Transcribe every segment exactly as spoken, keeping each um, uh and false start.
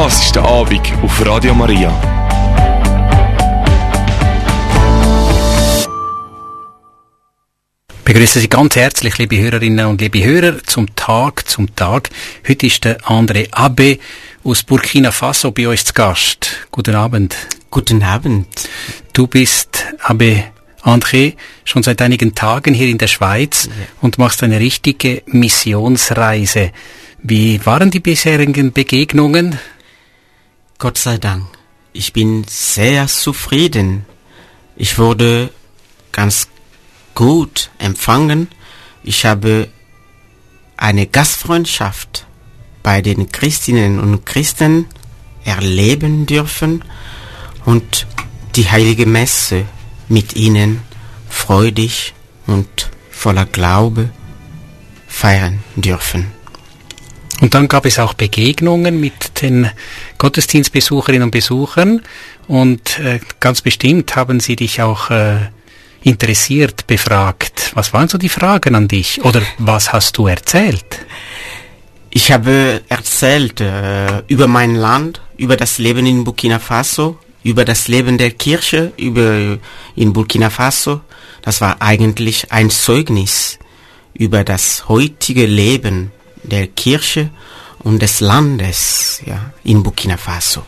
Das ist der Abend auf Radio Maria. Ich begrüße Sie ganz herzlich, liebe Hörerinnen und liebe Hörer, zum Tag, zum Tag. Heute ist der André Abe aus Burkina Faso bei uns zu Gast. Guten Abend. Guten Abend. Du bist, Abe André, schon seit einigen Tagen hier in der Schweiz ja. und machst eine richtige Missionsreise. Wie waren die bisherigen Begegnungen? Gott sei Dank. Ich bin sehr zufrieden. Ich wurde ganz gut empfangen. Ich habe eine Gastfreundschaft bei den Christinnen und Christen erleben dürfen und die Heilige Messe mit ihnen freudig und voller Glaube feiern dürfen. Und dann gab es auch Begegnungen mit den Gottesdienstbesucherinnen und Besuchern und äh, ganz bestimmt haben sie dich auch äh, interessiert befragt. Was waren so die Fragen an dich oder was hast du erzählt? Ich habe erzählt äh, über mein Land, über das Leben in Burkina Faso, über das Leben der Kirche über in Burkina Faso. Das war eigentlich ein Zeugnis über das heutige Leben der Kirche und des Landes, ja, in Burkina Faso.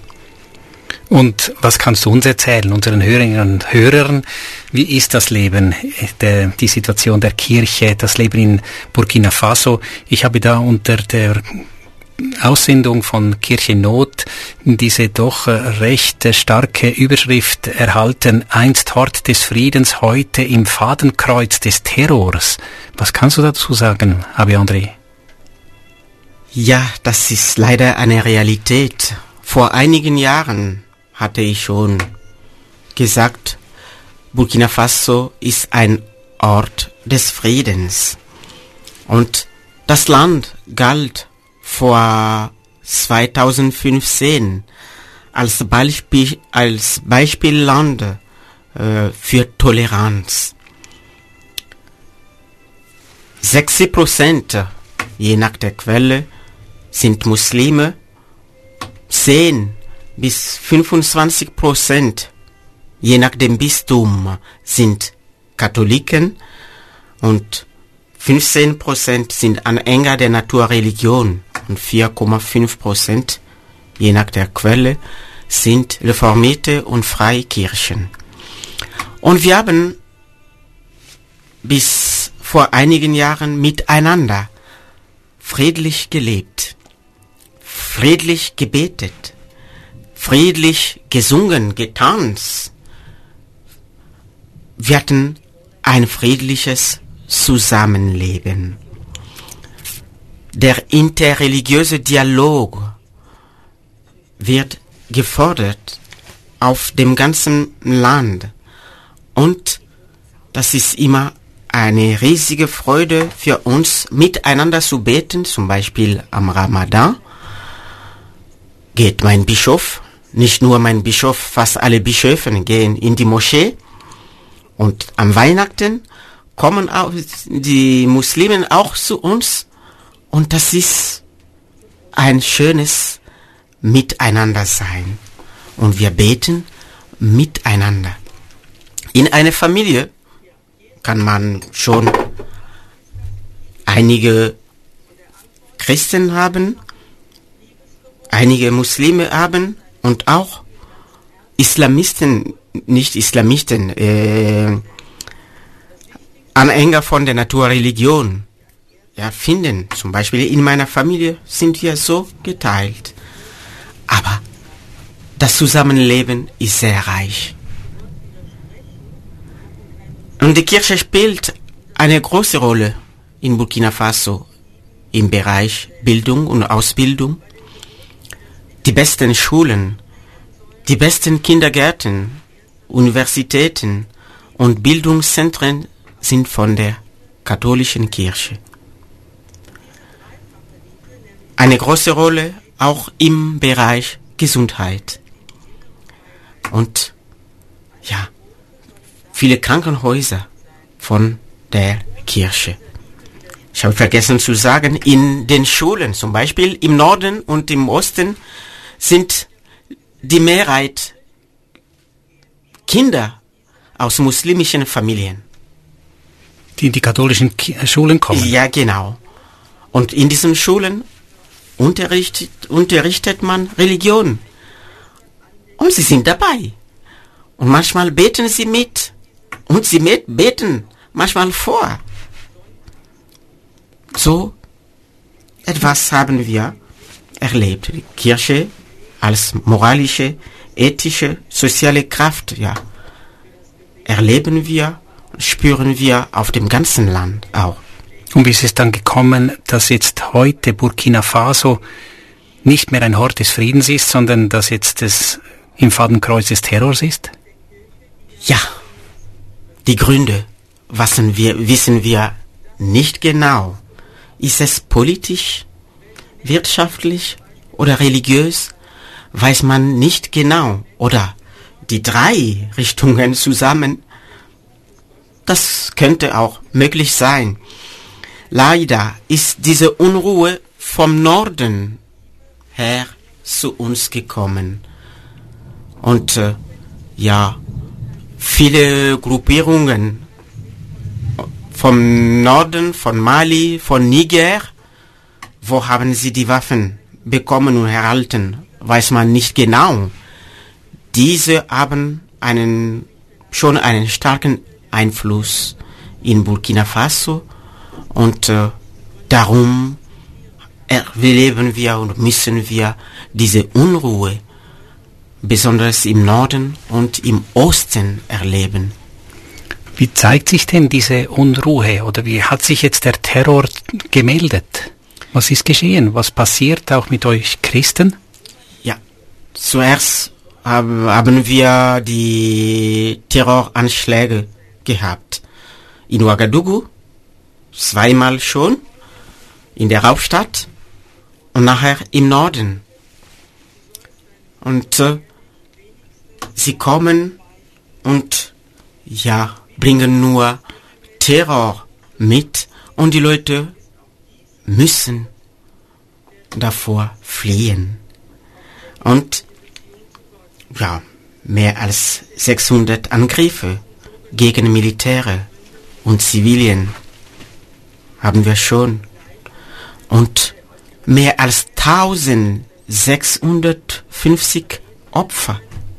Und was kannst du uns erzählen, unseren Hörerinnen und Hörern? Wie ist das Leben, der, die Situation der Kirche, das Leben in Burkina Faso? Ich habe da unter der Aussendung von Kirche Not diese doch recht starke Überschrift erhalten: Einst Hort des Friedens, heute im Fadenkreuz des Terrors. Was kannst du dazu sagen, Abe André? Ja, das ist leider eine Realität. Vor einigen Jahren hatte ich schon gesagt, Burkina Faso ist ein Ort des Friedens. Und das Land galt vor zweitausendfünfzehn als Beispiel, als Beispielland äh, für Toleranz. sechzig Prozent, je nach der Quelle, sind Muslime, zehn bis fünfundzwanzig Prozent, je nach dem Bistum, sind Katholiken und fünfzehn Prozent sind Anhänger der Naturreligion und vier Komma fünf Prozent, je nach der Quelle, sind Reformierte und Freikirchen. Und wir haben bis vor einigen Jahren miteinander friedlich gelebt, friedlich gebetet, friedlich gesungen, getanzt. Wir hatten ein friedliches Zusammenleben. Der interreligiöse Dialog wird gefordert auf dem ganzen Land und das ist immer eine riesige Freude für uns, miteinander zu beten, zum Beispiel am Ramadan. Geht mein Bischof, nicht nur mein Bischof, fast alle Bischöfe gehen in die Moschee. Und am Weihnachten kommen auch die Muslimen auch zu uns. Und das ist ein schönes Miteinander-Sein. Und wir beten miteinander. In einer Familie kann man schon einige Christen haben, einige Muslime haben und auch Islamisten, nicht Islamisten, äh, Anhänger von der Naturreligion, ja, finden. Zum Beispiel in meiner Familie sind wir so geteilt. Aber das Zusammenleben ist sehr reich. Und die Kirche spielt eine große Rolle in Burkina Faso im Bereich Bildung und Ausbildung. Die besten Schulen, die besten Kindergärten, Universitäten und Bildungszentren sind von der katholischen Kirche. Eine große Rolle auch im Bereich Gesundheit. Und ja, viele Krankenhäuser von der Kirche. Ich habe vergessen zu sagen, in den Schulen, zum Beispiel im Norden und im Osten, sind die Mehrheit Kinder aus muslimischen Familien. Die in die katholischen Ki- Schulen kommen? Ja, genau. Und in diesen Schulen unterrichtet, unterrichtet man Religion. Und sie sind dabei. Und manchmal beten sie mit. Und sie mit beten manchmal vor. So etwas haben wir erlebt. Die Kirche als moralische, ethische, soziale Kraft, ja, erleben wir, spüren wir auf dem ganzen Land auch. Und wie ist es dann gekommen, dass jetzt heute Burkina Faso nicht mehr ein Hort des Friedens ist, sondern dass jetzt es im Fadenkreuz des Terrors ist? Ja, die Gründe wissen wir, wissen wir nicht genau. Ist es politisch, wirtschaftlich oder religiös? Weiß man nicht genau. Oder die drei Richtungen zusammen. Das könnte auch möglich sein. Leider ist diese Unruhe vom Norden her zu uns gekommen. Und äh, ja, viele Gruppierungen vom Norden, von Mali, von Niger, wo haben sie die Waffen bekommen und erhalten, weiß man nicht genau. Diese haben einen, schon einen starken Einfluss in Burkina Faso und äh, darum erleben wir und müssen wir diese Unruhe besonders im Norden und im Osten erleben. Wie zeigt sich denn diese Unruhe oder wie hat sich jetzt der Terror gemeldet? Was ist geschehen? Was passiert auch mit euch Christen? Ja, zuerst haben wir die Terroranschläge gehabt. In Ouagadougou, zweimal schon, in der Hauptstadt und nachher im Norden. Und äh, sie kommen und ja, bringen nur Terror mit und die Leute müssen davor fliehen. Und ja, mehr als sechshundert Angriffe gegen Militäre und Zivilien haben wir schon. Und mehr als eintausendsechshundertfünfzig Opfer.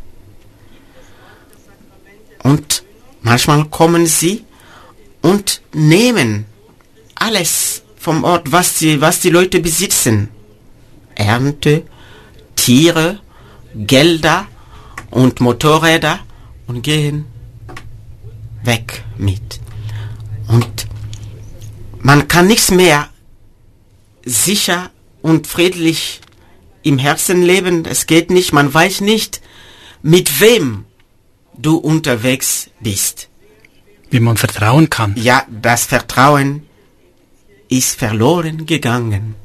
Und manchmal kommen sie und nehmen alles vom Ort, was die, was die Leute besitzen. Ernte, Tiere, Gelder und Motorräder und gehen weg mit. Und man kann nichts mehr sicher und friedlich im Herzen leben. Es geht nicht, man weiß nicht, mit wem du unterwegs bist. Wie man vertrauen kann. Ja, das Vertrauen ist verloren gegangen.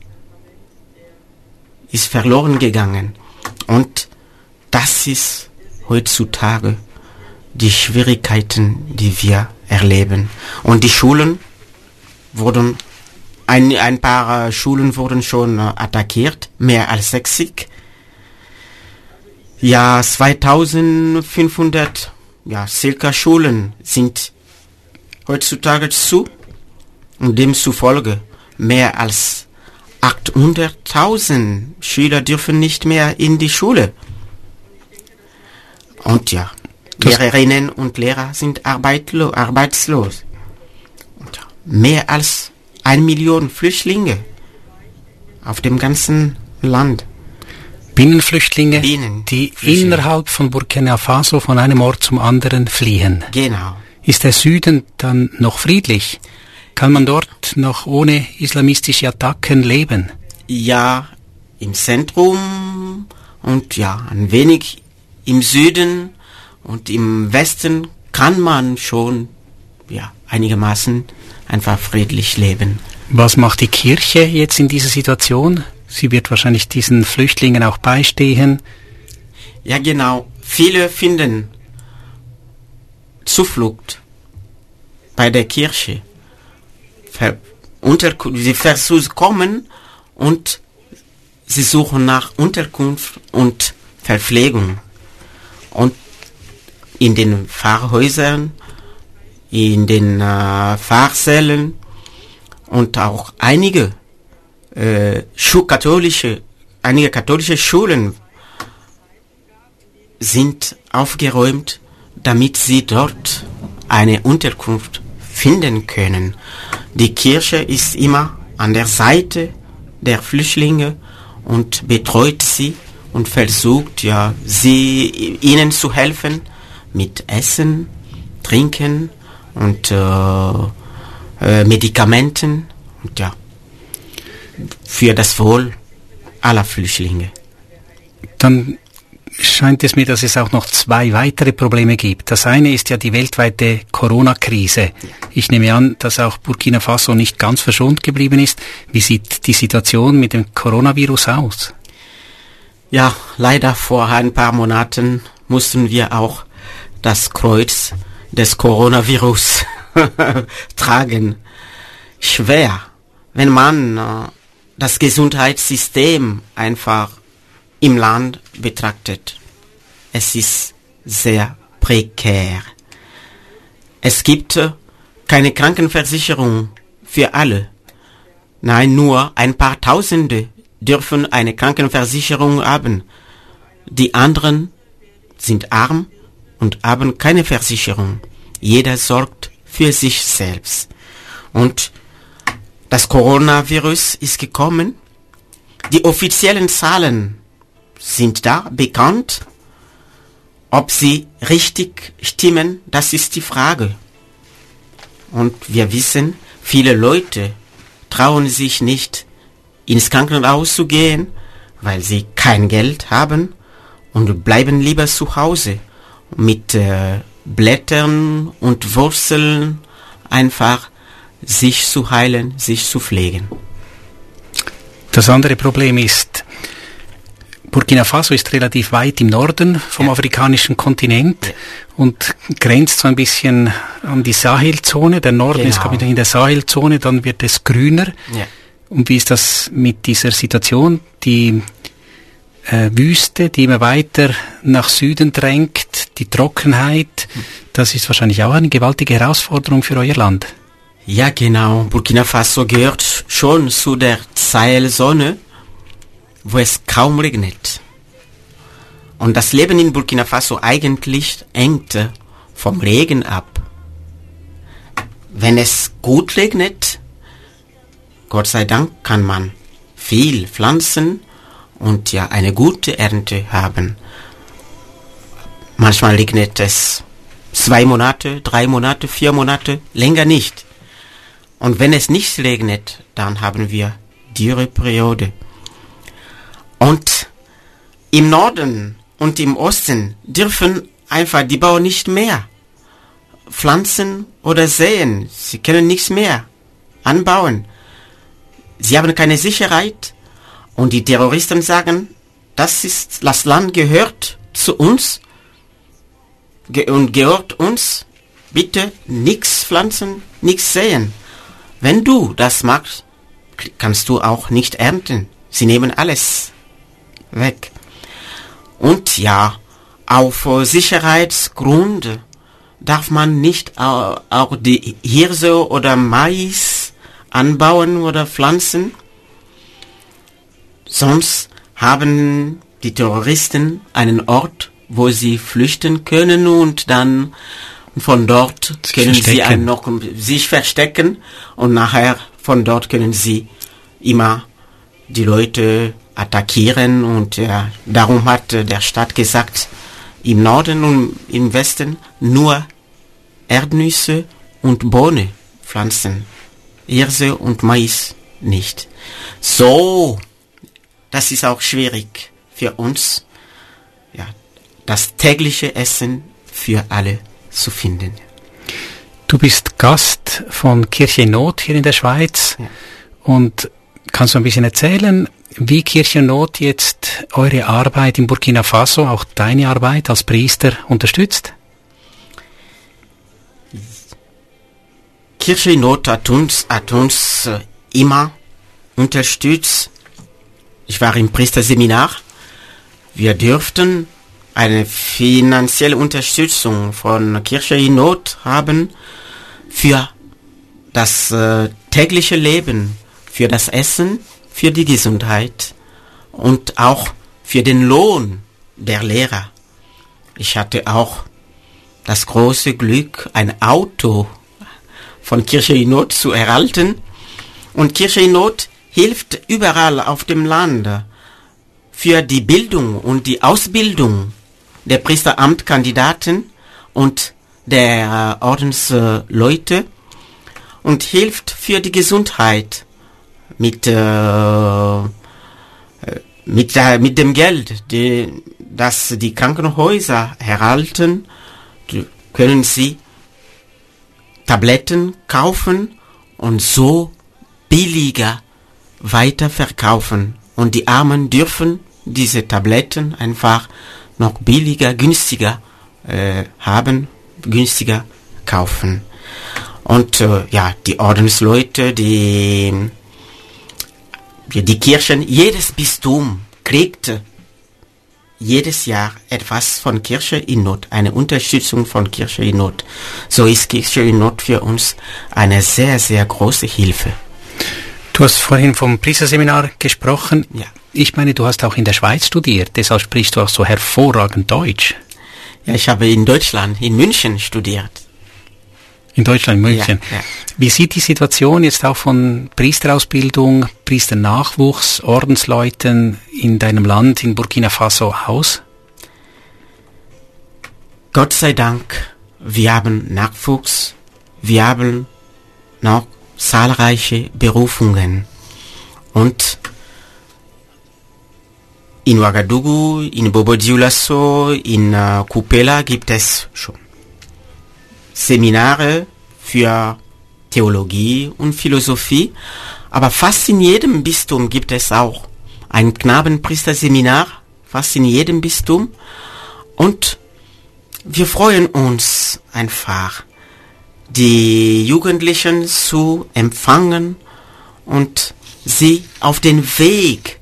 Ist verloren gegangen. Und das ist heutzutage die Schwierigkeiten, die wir erleben. Und die Schulen wurden, ein, ein paar Schulen wurden schon äh, attackiert, mehr als sechzig. Ja, zweitausendfünfhundert, ja, circa Schulen sind heutzutage zu und demzufolge mehr als achthunderttausend Schüler dürfen nicht mehr in die Schule. Und ja, das Lehrerinnen und Lehrer sind arbeitlo- arbeitslos. Und mehr als eine Million Flüchtlinge auf dem ganzen Land. Binnenflüchtlinge, Binnen- die Flüchtlinge. innerhalb von Burkina Faso von einem Ort zum anderen fliehen. Genau. Ist der Süden dann noch friedlich? Kann man dort noch ohne islamistische Attacken leben? Ja, im Zentrum und ja, ein wenig im Süden und im Westen kann man schon ja, einigermaßen einfach friedlich leben. Was macht die Kirche jetzt in dieser Situation? Sie wird wahrscheinlich diesen Flüchtlingen auch beistehen. Ja, genau. Viele finden Zuflucht bei der Kirche. Ver- unter, sie versuchen kommen und sie sie suchen nach Unterkunft und Verpflegung. Und in den Pfarrhäusern, in den äh, Pfarrsälen und auch einige äh, Schu- katholische, einige katholische Schulen sind aufgeräumt, damit sie dort eine Unterkunft finden können. Die Kirche ist immer an der Seite der Flüchtlinge und betreut sie und versucht, ja, sie, ihnen zu helfen mit Essen, Trinken und äh, äh, Medikamenten und ja, für das Wohl aller Flüchtlinge. Dann scheint es mir, dass es auch noch zwei weitere Probleme gibt. Das eine ist ja die weltweite Corona-Krise. Ich nehme an, dass auch Burkina Faso nicht ganz verschont geblieben ist. Wie sieht die Situation mit dem Coronavirus aus? Ja, leider vor ein paar Monaten mussten wir auch das Kreuz des Coronavirus tragen. Schwer, wenn man äh, das Gesundheitssystem einfach im Land betrachtet. Es ist sehr prekär. Es gibt äh, keine Krankenversicherung für alle. Nein, nur ein paar Tausende dürfen eine Krankenversicherung haben. Die anderen sind arm und haben keine Versicherung. Jeder sorgt für sich selbst. Und das Coronavirus ist gekommen. Die offiziellen Zahlen sind da, bekannt. Ob sie richtig stimmen, das ist die Frage. Und wir wissen, viele Leute trauen sich nicht, ins Krankenhaus zu gehen, weil sie kein Geld haben und bleiben lieber zu Hause mit äh, Blättern und Wurzeln einfach sich zu heilen, sich zu pflegen. Das andere Problem ist, Burkina Faso ist relativ weit im Norden vom ja. afrikanischen Kontinent ja. und grenzt so ein bisschen an die Sahelzone. Der Norden genau. ist glaube ich in der Sahelzone, dann wird es grüner. Ja. Und wie ist das mit dieser Situation? Die äh, Wüste, die immer weiter nach Süden drängt, die Trockenheit, hm. das ist wahrscheinlich auch eine gewaltige Herausforderung für euer Land. Ja, genau. Burkina Faso gehört schon zu der Sahelzone, wo es kaum regnet. Und das Leben in Burkina Faso eigentlich hängt vom Regen ab. Wenn es gut regnet, Gott sei Dank kann man viel pflanzen und ja eine gute Ernte haben. Manchmal regnet es zwei Monate, drei Monate, vier Monate, länger nicht. Und wenn es nicht regnet, dann haben wir Dürreperiode. Und im Norden und im Osten dürfen einfach die Bauern nicht mehr pflanzen oder säen. Sie können nichts mehr anbauen. Sie haben keine Sicherheit. Und die Terroristen sagen, das ist, das Land gehört zu uns ge- und gehört uns. Bitte nichts pflanzen, nichts säen. Wenn du das machst, kannst du auch nicht ernten. Sie nehmen alles weg. Und ja, auf Sicherheitsgrund darf man nicht auch, auch die Hirse oder Mais anbauen oder pflanzen. Sonst haben die Terroristen einen Ort, wo sie flüchten können und dann von dort sich können verstecken. sie ein noch sich verstecken und nachher von dort können sie immer die Leute attackieren und ja, darum hat äh, der Staat gesagt, im Norden und im Westen nur Erdnüsse und Bohnen pflanzen, Hirse und Mais nicht. So, das ist auch schwierig für uns, ja, das tägliche Essen für alle zu finden. Du bist Gast von Kirche in Not hier in der Schweiz ja. und kannst du ein bisschen erzählen, wie Kirche in Not jetzt eure Arbeit in Burkina Faso, auch deine Arbeit als Priester unterstützt? Kirche in Not hat uns, hat uns immer unterstützt ich war im Priesterseminar. Wir dürften eine finanzielle Unterstützung von Kirche in Not haben für das äh, tägliche Leben, für das Essen, für die Gesundheit und auch für den Lohn der Lehrer. Ich hatte auch das große Glück, ein Auto von Kirche in Not zu erhalten. Und Kirche in Not hilft überall auf dem Land für die Bildung und die Ausbildung der Priesteramtkandidaten und der Ordensleute und hilft für die Gesundheit mit, äh, mit, der, mit dem Geld, die, das die Krankenhäuser erhalten, können sie Tabletten kaufen und so billiger weiterverkaufen. Und die Armen dürfen diese Tabletten einfach noch billiger, günstiger äh, haben, günstiger kaufen. Und äh, ja, die Ordensleute, die, die Kirchen, jedes Bistum kriegt jedes Jahr etwas von Kirche in Not, eine Unterstützung von Kirche in Not. So ist Kirche in Not für uns eine sehr, sehr große Hilfe. Du hast vorhin vom Priesterseminar gesprochen. Ja. Ich meine, du hast auch in der Schweiz studiert, deshalb sprichst du auch so hervorragend Deutsch. Ja, ich habe in Deutschland, in München studiert. In Deutschland, in München. Ja, ja. Wie sieht die Situation jetzt auch von Priesterausbildung, Priesternachwuchs, Ordensleuten in deinem Land, in Burkina Faso aus? Gott sei Dank, wir haben Nachwuchs, wir haben noch zahlreiche Berufungen. Und in Ouagadougou, in Bobo-Dioulasso, in uh, Kupela gibt es schon Seminare für Theologie und Philosophie, aber fast in jedem Bistum gibt es auch ein Knabenpriesterseminar, fast in jedem Bistum. Und wir freuen uns einfach, die Jugendlichen zu empfangen und sie auf den Weg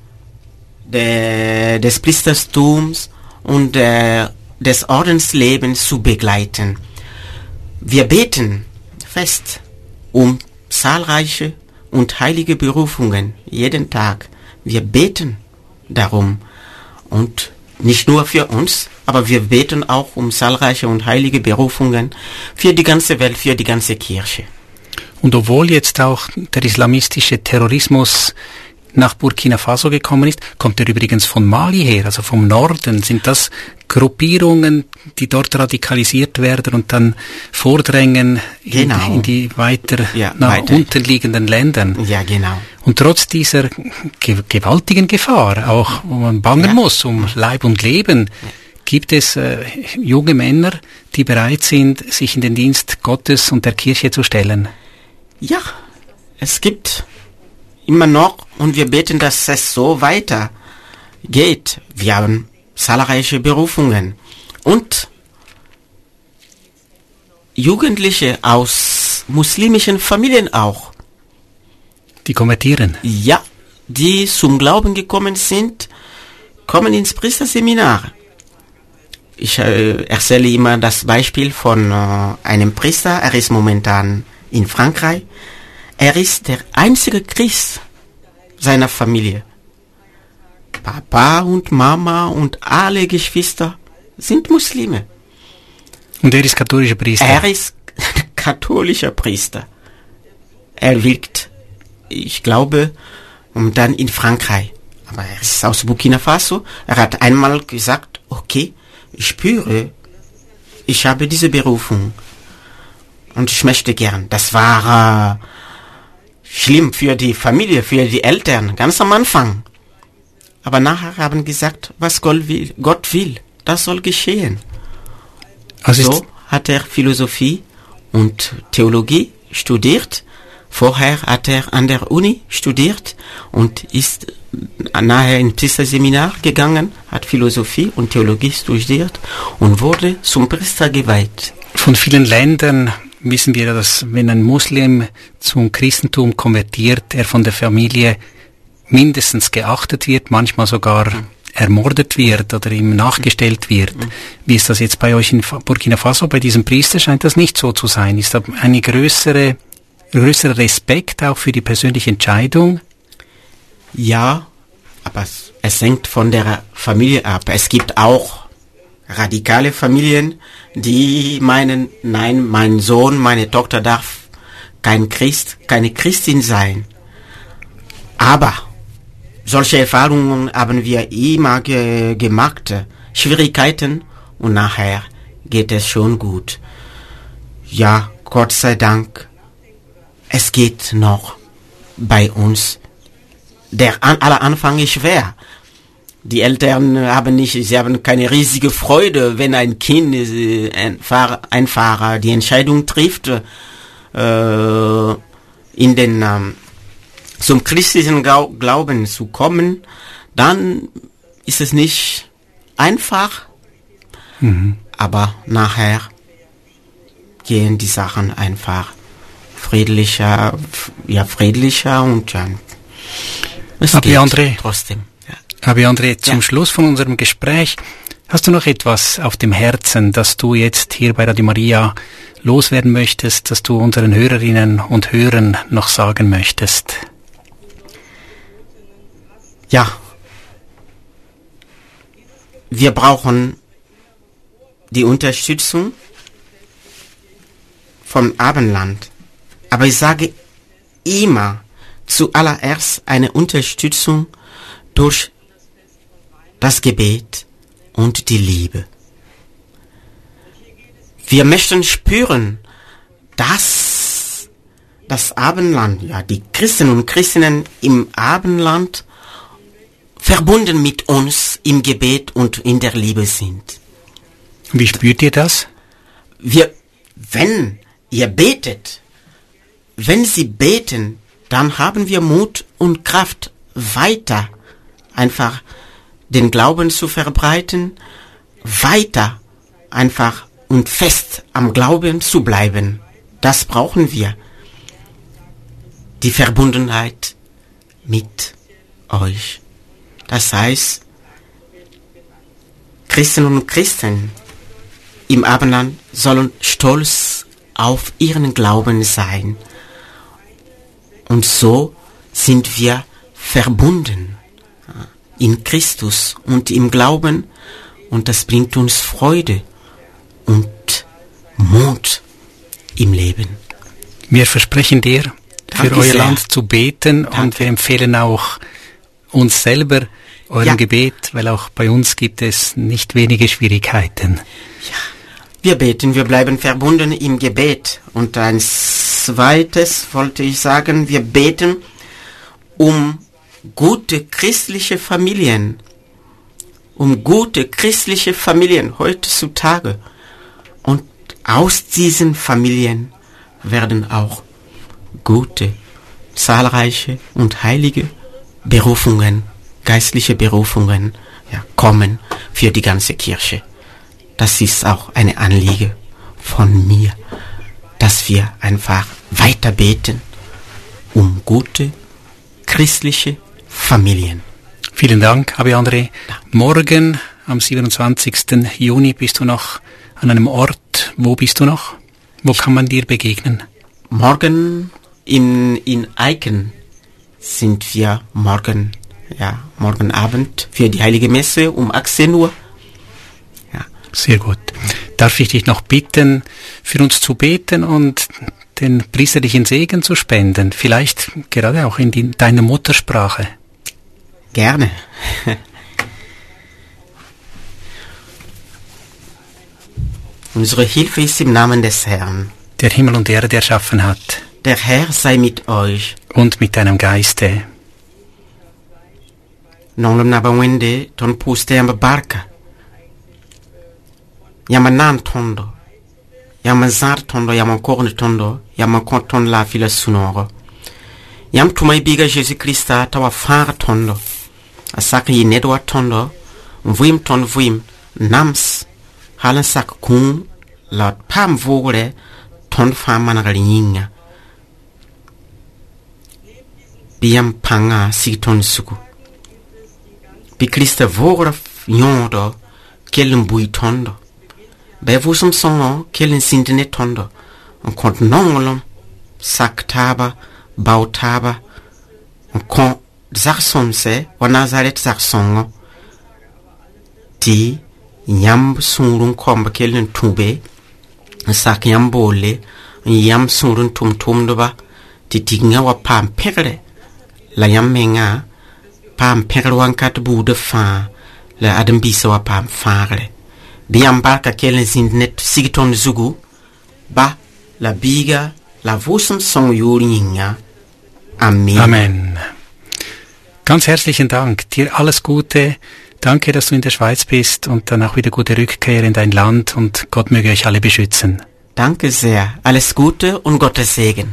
de, des Priestertums und de, des Ordenslebens zu begleiten. Wir beten fest um zahlreiche und heilige Berufungen jeden Tag. Wir beten darum und nicht nur für uns, aber wir beten auch um zahlreiche und heilige Berufungen für die ganze Welt, für die ganze Kirche. Und obwohl jetzt auch der islamistische Terrorismus nach Burkina Faso gekommen ist, kommt er übrigens von Mali her, also vom Norden. Sind das Gruppierungen, die dort radikalisiert werden und dann vordrängen genau. in, in die weiter ja, nach weiter. unterliegenden Ländern? Ja, genau. Und trotz dieser ge- gewaltigen Gefahr, auch wo man bangen ja. muss um Leib und Leben, ja. gibt es äh, junge Männer, die bereit sind, sich in den Dienst Gottes und der Kirche zu stellen? Ja, es gibt immer noch, und wir beten, dass es so weiter geht. Wir haben zahlreiche Berufungen und Jugendliche aus muslimischen Familien auch. Die konvertieren? Ja, die zum Glauben gekommen sind, kommen ins Priesterseminar. Ich äh, erzähle immer das Beispiel von äh, einem Priester, er ist momentan in Frankreich. Er ist der einzige Christ seiner Familie. Papa und Mama und alle Geschwister sind Muslime. Und er ist katholischer Priester? Er ist katholischer Priester. Er wirkt, ich glaube, und dann in Frankreich. Aber er ist aus Burkina Faso. Er hat einmal gesagt, okay, ich spüre, ich habe diese Berufung. Und ich möchte gern. Das war äh, schlimm für die Familie, für die Eltern, ganz am Anfang. Aber nachher haben gesagt, was Gott will, Gott will, das soll geschehen. Also so hat er Philosophie und Theologie studiert. Vorher hat er an der Uni studiert und ist nachher ins Priesterseminar gegangen, hat Philosophie und Theologie studiert und wurde zum Priester geweiht. Von vielen Ländern wissen wir, dass wenn ein Muslim zum Christentum konvertiert, er von der Familie mindestens geachtet wird, manchmal sogar mhm. ermordet wird oder ihm nachgestellt wird. Mhm. Wie ist das jetzt bei euch in Burkina Faso? Bei diesem Priester scheint das nicht so zu sein. Ist da eine größere, größerer Respekt auch für die persönliche Entscheidung? Ja, aber es, es hängt von der Familie ab. Es gibt auch radikale Familien, die meinen, nein, mein Sohn, meine Tochter darf kein Christ, keine Christin sein. Aber solche Erfahrungen haben wir immer ge- gemacht. Schwierigkeiten und nachher geht es schon gut. Ja, Gott sei Dank, es geht noch bei uns. Der an, aller Anfang ist schwer. Die Eltern haben nicht, sie haben keine riesige Freude, wenn ein Kind, ein Fahrer, ein Fahrer die Entscheidung trifft, äh, in den, ähm, zum christlichen Glauben zu kommen, dann ist es nicht einfach, mhm. aber nachher gehen die Sachen einfach friedlicher, ja, friedlicher und ja, es Aber geht André, trotzdem. Aber André, zum Ja. Schluss von unserem Gespräch, hast du noch etwas auf dem Herzen, das du jetzt hier bei Radio Maria loswerden möchtest, das du unseren Hörerinnen und Hörern noch sagen möchtest? Ja, wir brauchen die Unterstützung vom Abendland. Aber ich sage immer zuallererst eine Unterstützung durch das Gebet und die Liebe. Wir möchten spüren, dass das Abendland, ja, die Christen und Christinnen im Abendland verbunden mit uns im Gebet und in der Liebe sind. Wie spürt ihr das? Wir, wenn ihr betet, wenn sie beten, dann haben wir Mut und Kraft, weiter einfach den Glauben zu verbreiten, weiter einfach und fest am Glauben zu bleiben. Das brauchen wir. Die Verbundenheit mit euch. Das heißt, Christen und Christen im Abendland sollen stolz auf ihren Glauben sein. Und so sind wir verbunden in Christus und im Glauben, und das bringt uns Freude und Mut im Leben. Wir versprechen dir, für Danke euer sehr. Land zu beten. Danke. Und wir empfehlen auch uns selber eurem Ja. Gebet, weil auch bei uns gibt es nicht wenige Schwierigkeiten. Wir beten, wir bleiben verbunden im Gebet. Und ein zweites wollte ich sagen, wir beten um gute christliche Familien. Um gute christliche Familien heutzutage. Und aus diesen Familien werden auch gute, zahlreiche und heilige Berufungen, geistliche Berufungen, ja, kommen für die ganze Kirche. Das ist auch eine Anliege von mir, dass wir einfach weiter beten um gute christliche Familien. Vielen Dank, Abi André. Morgen, am siebenundzwanzigsten Juni, bist du noch an einem Ort. Wo bist du noch? Wo kann man dir begegnen? Morgen in, in Eiken sind wir morgen, ja, morgen Abend für die Heilige Messe um achtzehn Uhr. Ja. Sehr gut. Darf ich dich noch bitten, für uns zu beten und den priesterlichen Segen zu spenden? Vielleicht gerade auch in die, deiner Muttersprache. Gerne. Unsere Hilfe ist im Namen des Herrn. Der Himmel und Erde erschaffen hat. Der Herr sei mit euch. Und mit deinem Geiste. Non naba wende ton puste yamba barka. Yama nan tondo. Yama zar tondo, yama korne tondo, yama konton la fila sunoro. Yam tumai biga Jésus Christa tawa far tondo. Asak yi nedwa tondo, vuim ton vuim, nams, halen sak kun, la pam vogre, ton faman ringa. Biam panga siton suku. Bi Christa vora yondo kellen bui tondo. Bij vusum songo kellen sintene tondo. On kont nongolom saktaba bautaba. On kont zarsomse wa Nazaret zarsongo. Ti yam sunrun komba kellen tube. Sak yam bole yam sunrun tum tum doba. Ti tinga wa pam pegre. La yam menga pam pegre wan kat bude fa. La adam bisa wa pam fagre. Biam barka kellen sintnet sigiton zugu. Ba la biga la vusum song yuringa. Amen. Amen. Ganz herzlichen Dank. Dir alles Gute. Danke, dass du in der Schweiz bist und dann auch wieder gute Rückkehr in dein Land und Gott möge euch alle beschützen. Danke sehr. Alles Gute und Gottes Segen.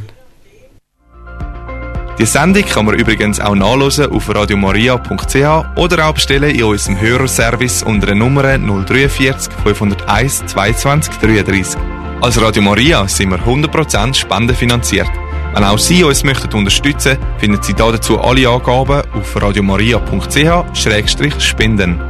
Die Sendung kann man übrigens auch nachhören auf radiomaria punkt c h oder auch bestellen in unserem Hörerservice unter der Nummer null vier drei fünf null eins zweiundzwanzig dreiunddreißig. Als Radio Maria sind wir hundert Prozent spendenfinanziert. Wenn auch Sie uns möchten unterstützen, finden Sie dazu alle Angaben auf radiomaria punkt c h Schrägstrich spenden.